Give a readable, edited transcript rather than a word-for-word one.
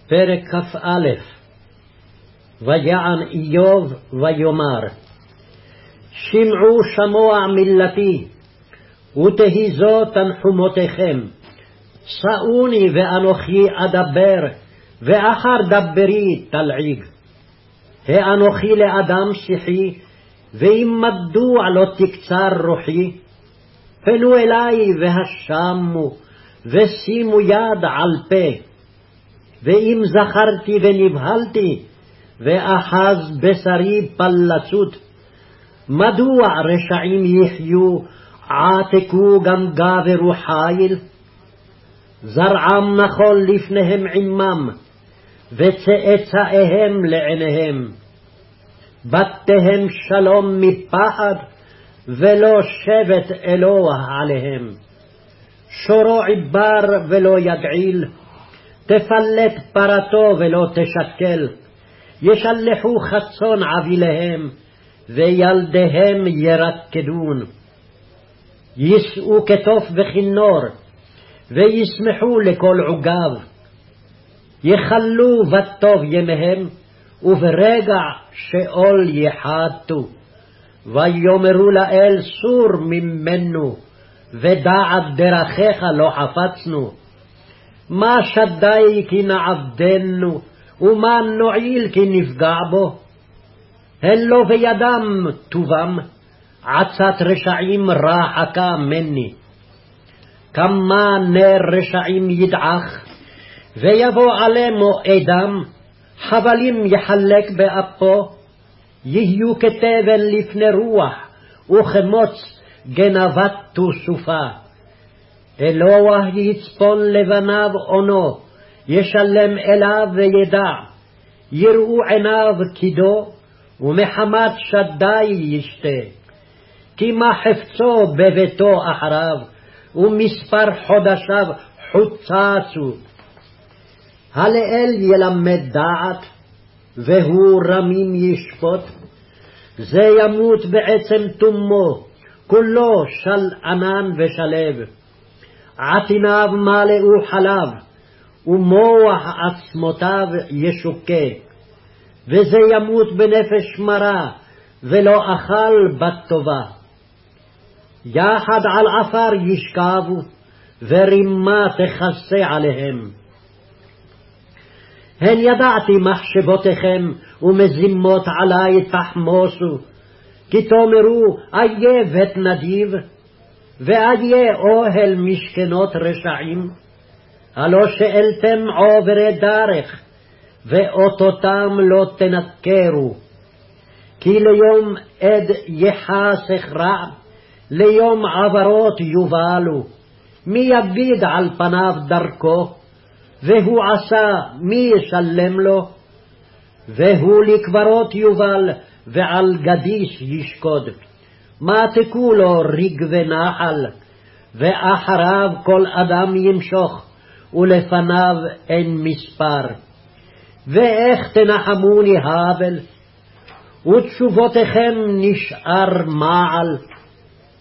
פרק כ"א. ויען איוב ויאמר, שמעו שמוע מילתי, ותהי זו תנחומותיכם. שאוני ואנוכי אדבר, ואחר דברי תלעיג. האנוכי לאדם שיחי, ואם מדוע לא תקצר רוחי? פנו אלי והשמו, ושימו יד על פה. ואם זכרתי ונבהלתי, ואחז בשרי פלצות, מדוע רשעים יחיו, עתקו גם גברו חיל? זרעם נחול לפניהם עמם, וצאצאיהם לעיניהם. בתיהם שלום מפחד, ולא שבט אלוה עליהם. שורו עבר ולא יגעיל, תפלט פרתו ולא תשקל. ישלחו חצון עביליהם, וילדיהם ירקדון. יישאו כתוף וכינור, וישמחו לכל עוגב. יחלו בטוב ימיהם, וברגע שאול יחתו. ויאמרו לאל סור ממנו, ודעת דרכיך לא חפצנו. מה שדי כי נעבדנו, ומה נועיל כי נפגע בו? הן לא בידם טובם, עצת רשעים רחקה מני. כמה נר רשעים ידעך, ויבוא עלימו אדם, חבלים יחלק באפו. יהיו כתבן לפני רוח, וכמוץ גנבת סופה. אלוה יצפון לבניו עונו, ישלם אליו וידע. יראו עיניו קידו, ומחמת שדי ישתה. כי מה חפצו בביתו אחריו, ומספר חודשיו חוצצו. הלאל ילמד דעת, והוא רמים ישפוט. זה ימות בעצם תומו, כולו של ענן ושלב. עטיניו מלאו חלב, ומוח עצמותיו ישוקה. וזה ימות בנפש מרה, ולא אכל בת טובה. יחד על עפר ישכבו, ורימה תכסה עליהם. הן ידעתי מחשבותיכם, ומזימות עלי תחמוסו. כי תאמרו, איה בית נדיב, ואיה אוהל משכנות רשעים. הלא שאלתם עוברי דרך, ואותותם לא תנכרו. כי ליום עד יחסך רע, ליום עברות יובלו. מי יביד על פניו דרכו, והוא עשה מי ישלם לו? והוא לקברות יובל, ועל גדיש ישקוד. מעתקו לו ריג ונחל, ואחריו כל אדם ימשוך, ולפניו אין מספר. ואיך תנחמוני הבל, ותשובותיכם נשאר מעל.